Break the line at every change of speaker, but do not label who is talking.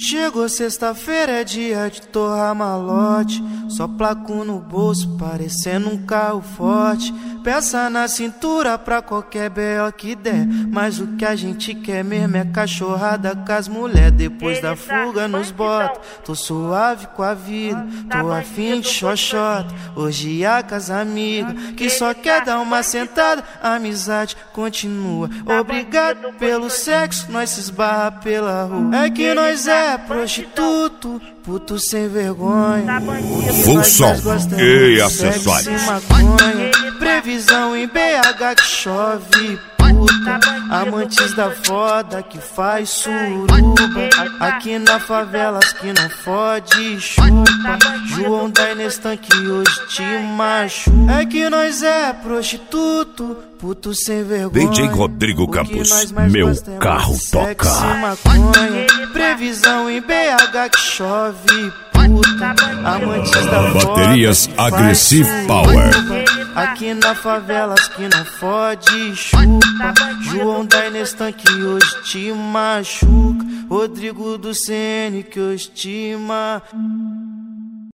Chegou sexta-feira, é dia de torrar malote. Só placo no bolso, parecendo um carro forte. Peça na cintura pra qualquer B.O. que der. Mas o que a gente quer mesmo é cachorrada com as mulher. Depois da fuga nos bota, tô suave com a vida. Tô afim de xoxota, hoje há com as amigas que só quer dar uma sentada, a amizade continua. Obrigado pelo sexo, nós se esbarra pela rua. É que nós é prostituto, puto sem vergonha.
Função e acessórios.
Previsão em BH que chove, puta. Amantes da foda que faz suruba. Aqui na favela as que não fode chupa. João da Inestan que hoje te machuca. É que nós é prostituto, puto sem vergonha.
DJ Rodrigo Campos, meu carro toca.
Previsão em BH que chove, puta. Amantes da foda
Baterias
que faz
Aggressive
suruba.
Power.
Aqui na favela as que não fode chupa. João da Inestan que hoje te machuca. Rodrigo do CN que hoje te